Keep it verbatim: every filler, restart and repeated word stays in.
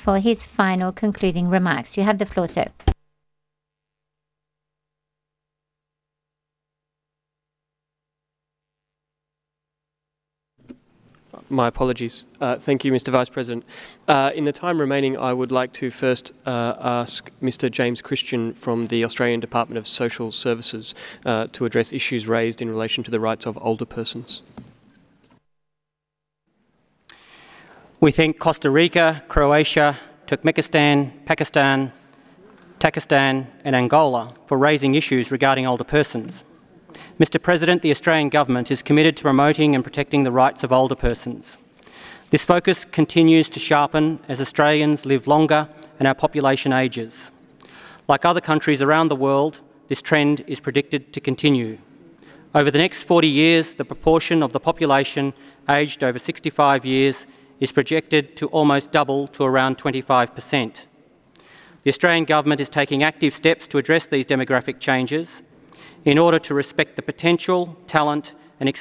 for his final concluding remarks. You have the floor, sir. My apologies. Uh, thank you, Mister Vice President. Uh, in the time remaining, I would like to first uh, ask Mister James Christian from the Australian Department of Social Services uh, to address issues raised in relation to the rights of older persons. We thank Costa Rica, Croatia, Turkmenistan, Pakistan, Tajikistan and Angola for raising issues regarding older persons. Mister President, the Australian Government is committed to promoting and protecting the rights of older persons. This focus continues to sharpen as Australians live longer and our population ages. Like other countries around the world, this trend is predicted to continue. Over the next forty years, the proportion of the population aged over sixty-five years is projected to almost double to around twenty-five percent. The Australian Government is taking active steps to address these demographic changes in order to respect the potential, talent